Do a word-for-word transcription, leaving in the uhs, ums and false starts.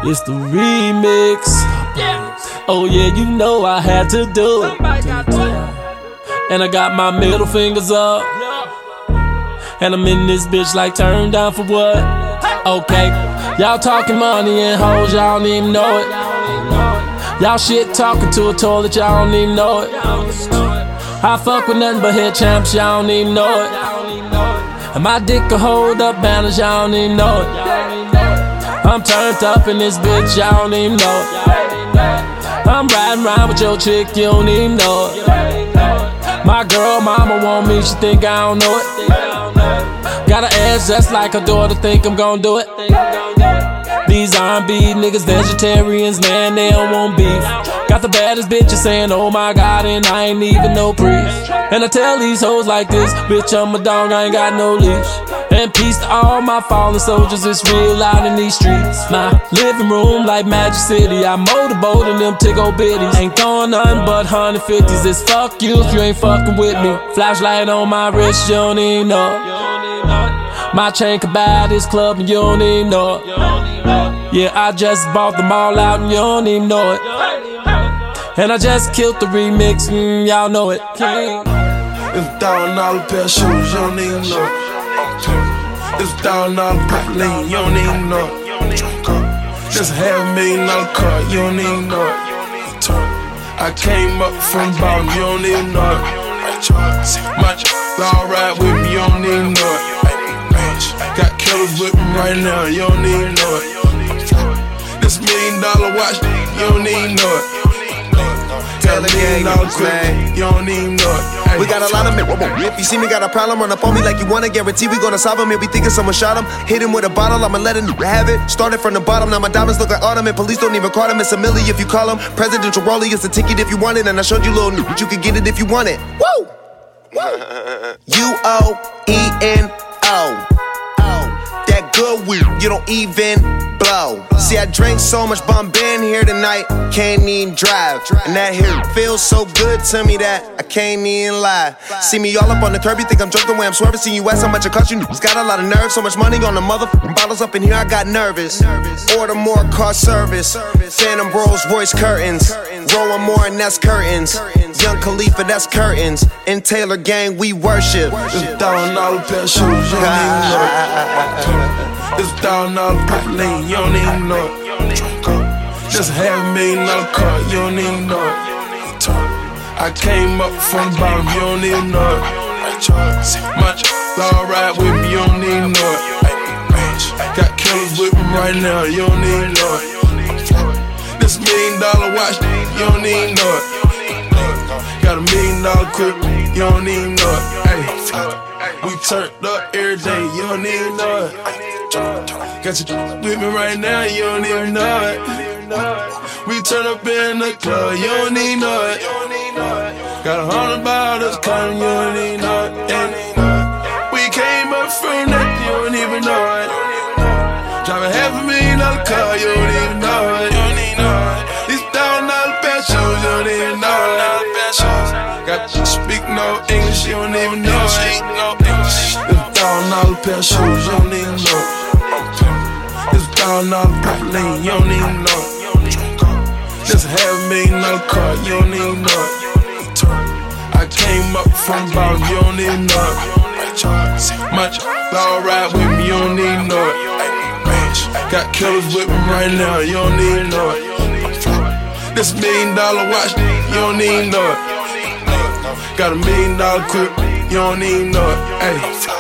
It's the remix. Oh yeah, you know I had to do it. And I got my middle fingers up. And I'm in this bitch like turned down for what? Okay, y'all talking money and hoes, y'all don't even know it. Y'all shit talking to a toilet, y'all don't even know it. I fuck with nothing but head champs, y'all don't even know it. And my dick can hold up banners, y'all don't even know it. I'm turned up in this bitch, y'all don't even know it. I'm riding around with your chick, you don't even know it. My girl mama want me, she think I don't know it. Got an ass just like her daughter, think I'm gon' do it. These R and B niggas vegetarians, man, they don't want beef. Got the baddest bitches saying, oh my god, and I ain't even no priest. And I tell these hoes like this, bitch, I'm a dog, I ain't got no leash. And peace to all my fallen soldiers, it's real out in these streets. My living room like Magic City, I motorboat in them tickle bitties. Ain't throwing nothing but one fifties, it's fuck you if you ain't fucking with me. Flashlight on my wrist, you don't even know it. My chain could buy this club and you don't even know it. Yeah, I just bought them all out and you don't even know it. And I just killed the remix, mm, y'all know it. King. It's a thousand dollar pair of shoes, you don't even know it. It's a thousand dollar Pipeline, you don't even know it. Just a half a million dollar car, you don't even know it. I came up from the bottom, you don't even know it. My all right with me, you don't even know it. Got killers with me right now, you don't even know it. This million dollar watch, you don't even know it. Got a million dollar crib, you don't even know it. We got a lot of men. If you see me got a problem, run up on me like you wanna. Guarantee we gonna solve him. If we thinking someone shot him, hit him with a bottle, I'ma let him have it. Started from the bottom, now my diamonds look like autumn. And police don't even call him, it's a milli if you call him. Presidential rollie is a ticket if you want it. And I showed you little new, but you could get it if you want it. Woo! U O E N O. That good weed, you don't even blow. See, I drank so much Bombay in here tonight, can't even drive. And that here feels so good to me that I can't even lie. See me all up on the curb, you think I'm drunk the way I'm swerving. See you ask how much it cost you, it's got a lot of nerve. So much money on the motherfucking bottles up in here, I got nervous. Order more car service, Phantom Rolls Royce curtains, rolling more and that's curtains. Young Khalifa, that's curtains. In Taylor Gang, we worship. It's a thousand dollar pair of shoes, you don't even know it. It's a thousand dollar Pipeline, you don't even know it. Just a half a million dollar car, you don't even know it. I came up from the bottom, you don't even know it. My all right with me, you don't even know it. Got killers with me right now, you don't even know it. This million dollar watch, you don't even know it. Got a million dollar crib, you don't even know it. Ay, we turned up every day, you don't even know it. Got you with me right now, you don't even know it. We turn up in the club, you don't even know it. Got a hundred bottles coming, you don't even know it. And we came up from that, you don't even know it. Driving half a million dollar car, you don't even know it. These thousand dollar pair of shoes, you don't even know it. Got you speak no English, you don't even know it. It's a thousand dollar pair of shoes, you don't even know it. It's a thousand dollar Pipeline, you don't even know it. Just a half a million dollar car, you don't even know it. I came up from the bottom, you don't even know it. Much all right with me, you don't even know it. Got killers with me right now, you don't even know it. This million dollar watch, you don't even know it. Got a million dollar crib, you don't even know it. Ay.